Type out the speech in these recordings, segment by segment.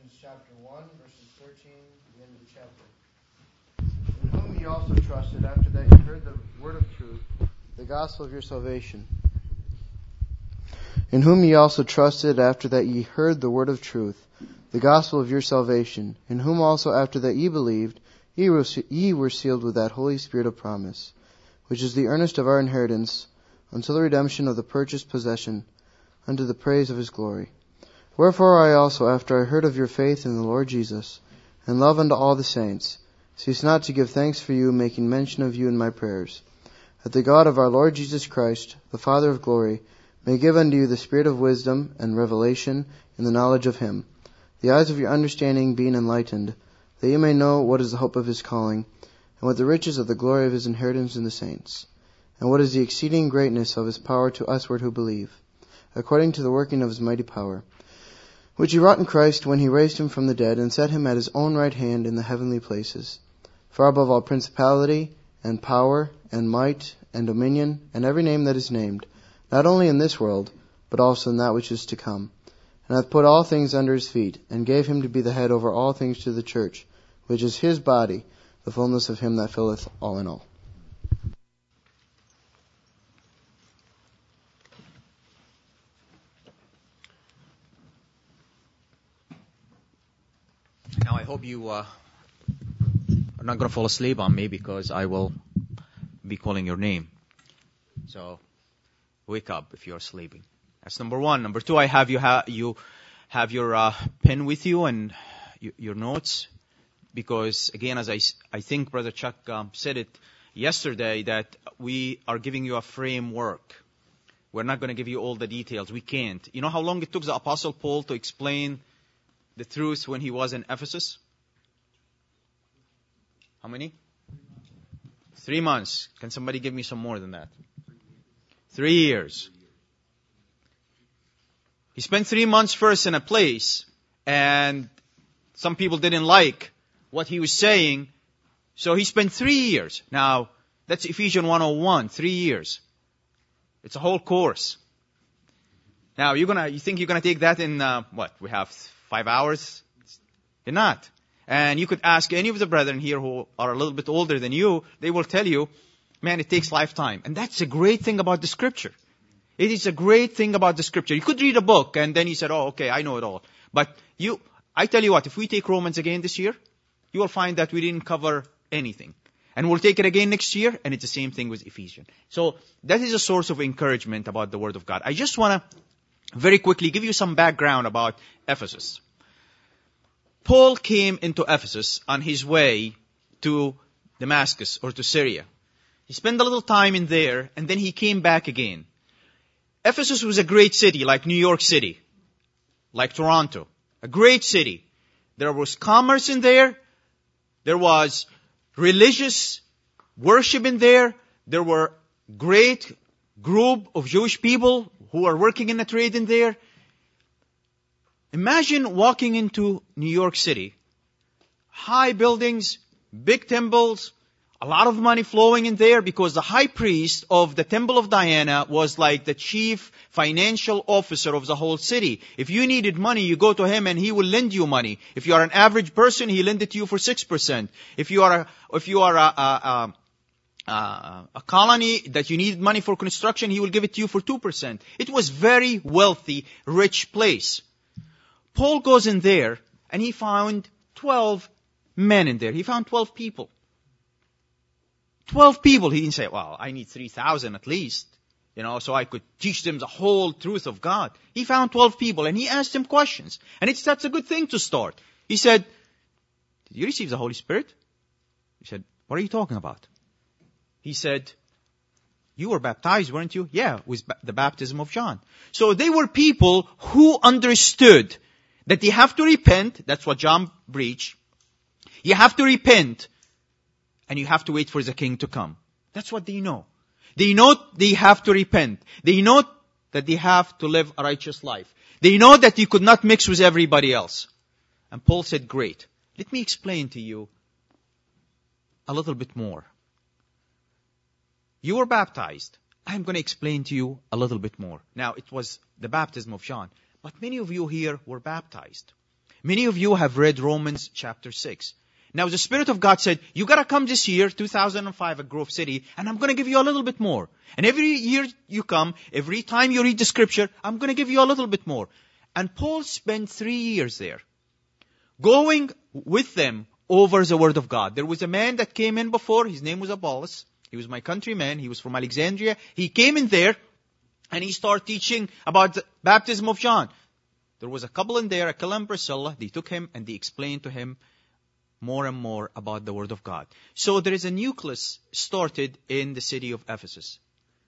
Galatians chapter 1, verses 13 to the end of the chapter. In whom ye also trusted after that ye heard the word of truth, the gospel of your salvation. In whom ye also trusted after that ye heard the word of truth, the gospel of your salvation. In whom also after that ye believed, ye were sealed with that Holy Spirit of promise, which is the earnest of our inheritance, until the redemption of the purchased possession, unto the praise of his glory. Wherefore I also, after I heard of your faith in the Lord Jesus, and love unto all the saints, cease not to give thanks for you, making mention of you in my prayers, that the God of our Lord Jesus Christ, the Father of glory, may give unto you the spirit of wisdom and revelation in the knowledge of him, the eyes of your understanding being enlightened, that you may know what is the hope of his calling, and what the riches of the glory of his inheritance in the saints, and what is the exceeding greatness of his power to usward who believe, according to the working of his mighty power, which he wrought in Christ when he raised him from the dead, and set him at his own right hand in the heavenly places, far above all principality, and power, and might, and dominion, and every name that is named, not only in this world, but also in that which is to come, and hath put all things under his feet, and gave him to be the head over all things to the church, which is his body, the fullness of him that filleth all in all. Now I hope you are not going to fall asleep on me, because I will be calling your name. So wake up if you're sleeping. That's number one. Number two, I have you have your pen with you and your notes, because again, as I think Brother Chuck said it yesterday, that we are giving you a framework. We're not going to give you all the details. We can't. You know how long it took the Apostle Paul to explain the truth when he was in Ephesus? How many? 3 months. Can somebody give me some more than that? 3 years. He spent 3 months first in a place, and some people didn't like what he was saying, so he spent 3 years. Now, that's Ephesians 1:01, 3 years. It's a whole course. Now, you think you're gonna take that in we have 5 hours? You're not. And you could ask any of the brethren here who are a little bit older than you, they will tell you, man, it takes lifetime. And that's a great thing about the Scripture. It is a great thing about the Scripture. You could read a book and then you said, oh, okay, I know it all. But I tell you what, if we take Romans again this year, you will find that we didn't cover anything. And we'll take it again next year, and it's the same thing with Ephesians. So that is a source of encouragement about the Word of God. I just want to very quickly give you some background about Ephesus. Paul came into Ephesus on his way to Damascus or to Syria. He spent a little time in there, and then he came back again. Ephesus was a great city, like New York City, like Toronto. A great city. There was commerce in there. There was religious worship in there. There were great group of Jewish people who are working in the trade in there. Imagine walking into New York City. High buildings, big temples, a lot of money flowing in there, because the high priest of the Temple of Diana was like the chief financial officer of the whole city. If you needed money, you go to him and he will lend you money. If you are an average person, he lend it to you for 6%. If you are a colony that you needed money for construction, he will give it to you for 2%. It was very wealthy, rich place. Paul goes in there and he found 12 men in there. He found 12 people. 12 people. He didn't say, well, I need 3,000 at least, so I could teach them the whole truth of God. He found 12 people and he asked them questions. And that's a good thing to start. He said, did you receive the Holy Spirit? He said, what are you talking about? He said, you were baptized, weren't you? Yeah, with the baptism of John. So they were people who understood that they have to repent. That's what John preached. You have to repent, and you have to wait for the king to come. That's what they know. They know they have to repent. They know that they have to live a righteous life. They know that you could not mix with everybody else. And Paul said, great. Let me explain to you a little bit more. You were baptized. I'm going to explain to you a little bit more. Now, it was the baptism of John. But many of you here were baptized. Many of you have read Romans chapter 6. Now the Spirit of God said, you gotta come this year, 2005 at Grove City, and I'm gonna give you a little bit more. And every year you come, every time you read the scripture, I'm gonna give you a little bit more. And Paul spent 3 years there, going with them over the Word of God. There was a man that came in before, his name was Apollos. He was my countryman, he was from Alexandria. He came in there, and he started teaching about the baptism of John. There was a couple in there, Aquila and Priscilla. They took him and they explained to him more and more about the Word of God. So there is a nucleus started in the city of Ephesus.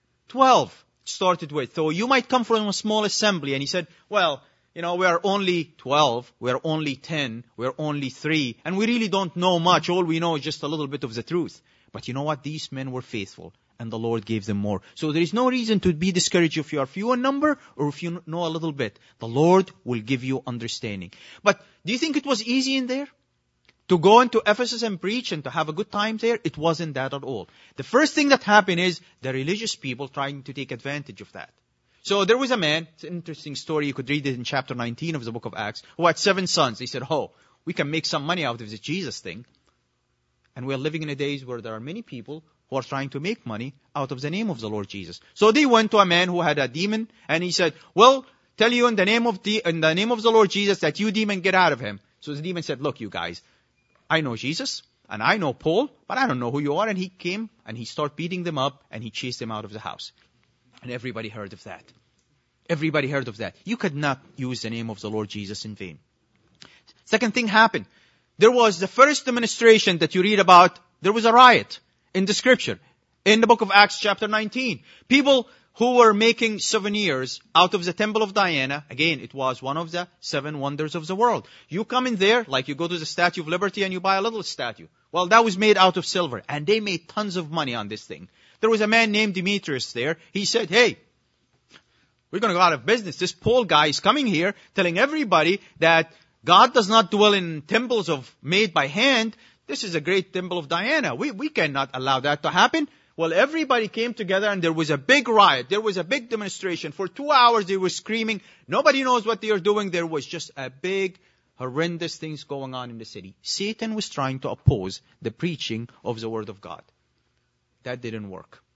12 started with. So you might come from a small assembly, and he said, well, we are only 12, we are only 10, we are only 3, and we really don't know much. All we know is just a little bit of the truth. But you know what? These men were faithful, and the Lord gave them more. So there is no reason to be discouraged if you are few in number or if you know a little bit. The Lord will give you understanding. But do you think it was easy in there? To go into Ephesus and preach and to have a good time there? It wasn't that at all. The first thing that happened is the religious people trying to take advantage of that. So there was a man, it's an interesting story, you could read it in chapter 19 of the book of Acts, who had 7 sons. They said, we can make some money out of this Jesus thing. And we are living in a days where there are many people who are trying to make money out of the name of the Lord Jesus. So they went to a man who had a demon, and he said, well, tell you in the name of the Lord Jesus that you demon get out of him. So the demon said, look, you guys, I know Jesus, and I know Paul, but I don't know who you are. And he came, and he started beating them up, and he chased them out of the house. And everybody heard of that. Everybody heard of that. You could not use the name of the Lord Jesus in vain. Second thing happened. There was the first demonstration that you read about. There was a riot in the scripture. In the book of Acts chapter 19. People who were making souvenirs out of the temple of Diana. Again, it was one of the 7 wonders of the world. You come in there, like you go to the Statue of Liberty and you buy a little statue. Well, that was made out of silver. And they made tons of money on this thing. There was a man named Demetrius there. He said, hey, we're going to go out of business. This Paul guy is coming here telling everybody that God does not dwell in temples made by hand. This is a great temple of Diana. We cannot allow that to happen. Well, everybody came together and there was a big riot. There was a big demonstration. For 2 hours they were screaming. Nobody knows what they are doing. There was just a big, horrendous things going on in the city. Satan was trying to oppose the preaching of the Word of God. That didn't work.